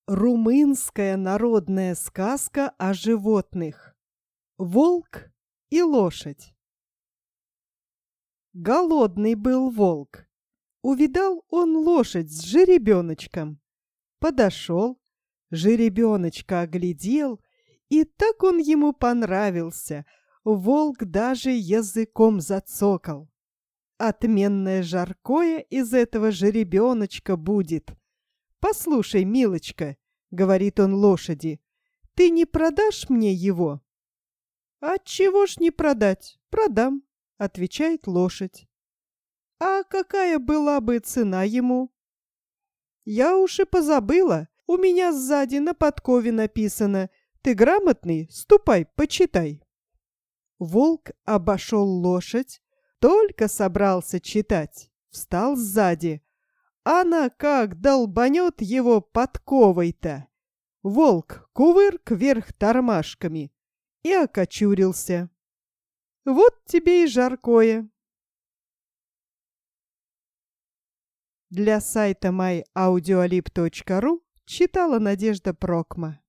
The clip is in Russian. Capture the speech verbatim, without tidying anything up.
Румынская народная сказка о животных. Волк и лошадь. Голодный был волк. Увидал он лошадь с жеребеночком. Подошел, жеребеночка оглядел, и так он ему понравился. Волк даже языком зацокал. Отменное жаркое из этого жеребеночка будет. «Послушай, милочка, — говорит он лошади, — ты не продашь мне его?» «Отчего ж не продать? Продам, — отвечает лошадь. «А какая была бы цена ему?» «Я уж и позабыла, у меня сзади на подкове написано. Ты грамотный? Ступай, почитай». Волк обошел лошадь, только собрался читать, встал сзади. Она как долбанет его подковой-то. Волк кувырк вверх тормашками и окочурился. Вот тебе и жаркое. Для сайта май аудиолиб точка ру читала Надежда Прокма.